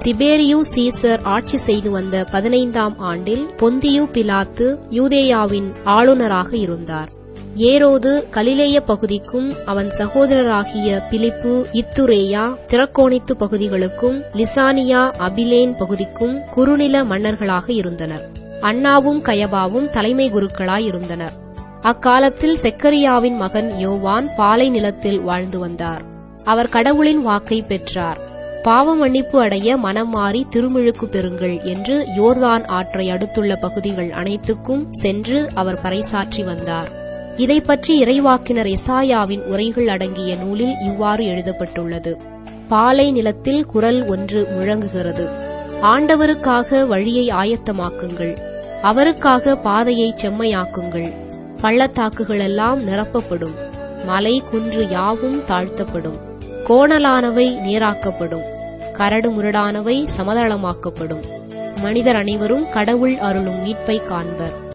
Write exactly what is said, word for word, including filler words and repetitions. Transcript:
திபேரியு Caesar ஆட்சி செய்து வந்த பதினைந்தாம் ஆண்டில் பொந்தியு பிலாத்து யூதேயாவின் ஆளுநராக இருந்தார். ஏரோது கலிலேய பகுதிக்கும் அவன் சகோதரராகிய பிலிப்பு இத்துரேயா திரக்கோணித்து பகுதிகளுக்கும் லிசானியா அபிலேன் பகுதிக்கும் குறுநில மன்னர்களாக இருந்தனர். அன்னாவும் கயபாவும் தலைமை குருக்களாயிருந்தனர். அக்காலத்தில் செக்கரியாவின் மகன் யோவான் பாலை நிலத்தில் வாழ்ந்து வந்தார். அவர் கடவுளின் வாக்கை பெற்றார். பாவ மன்னிப்பு அடைய மனம் மாறி திருமுழுக்கு பெறுங்கள் என்று யோர்தான் ஆற்றை அடுத்துள்ள பகுதிகள் அனைத்துக்கும் சென்று அவர் பறைசாற்றி வந்தார். இதை பற்றி இறைவாக்கினர் எசாயாவின் உரைகள் அடங்கிய நூலில் இவ்வாறு எழுதப்பட்டுள்ளது. பாலை நிலத்தில் குரல் ஒன்று முழங்குகிறது. ஆண்டவருக்காக வழியை ஆயத்தமாக்குங்கள், அவருக்காக பாதையை செம்மையாக்குங்கள். பள்ளத்தாக்குகளெல்லாம் நிரப்பப்படும், மலை குன்று யாவும் தாழ்த்தப்படும், கோணலானவை நேராக்கப்படும், கரடு முரடானவை சமதளமாக்கப்படும். மனிதர் அனைவரும் கடவுள் அருளும் மீட்பை காண்பர்.